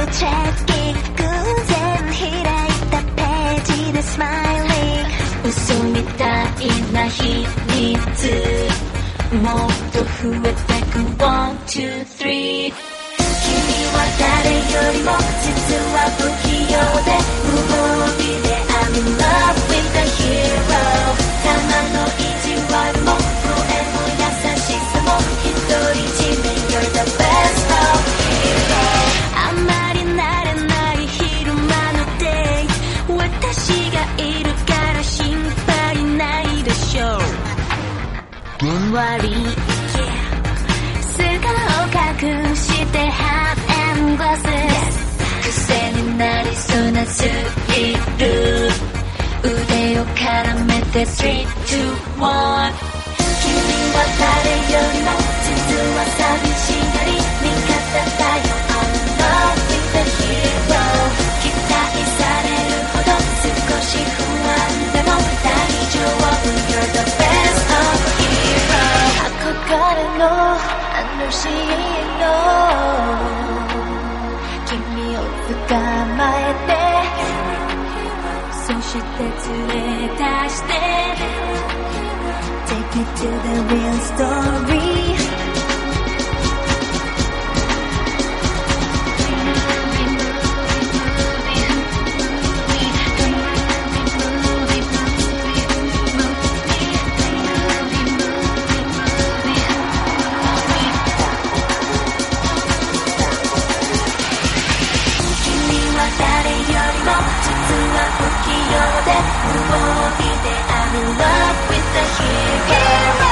チェッキ偶然開いたページでスマイリング嘘みたいな秘密もっと増えてく One, two, three 君は誰よりも実は不器用で無防備で I'm in love with the hero たまの意地悪も声も優しさも独り占め You're the best of hero あまり慣れない昼間のデート私がいるから心配ないでしょうDon't worry素顔隠してハーフ&グラス癖になりそうなスリル腕を絡めて3、2、1君は誰よりも実は寂しがり味方だよ I'm in love with the hero 期待されるほど少し不安でも大丈夫 You're the best of hero 憧れのあのシーンの君を捕まえてそして連れ出して Take me to the real story I'm in love with the hero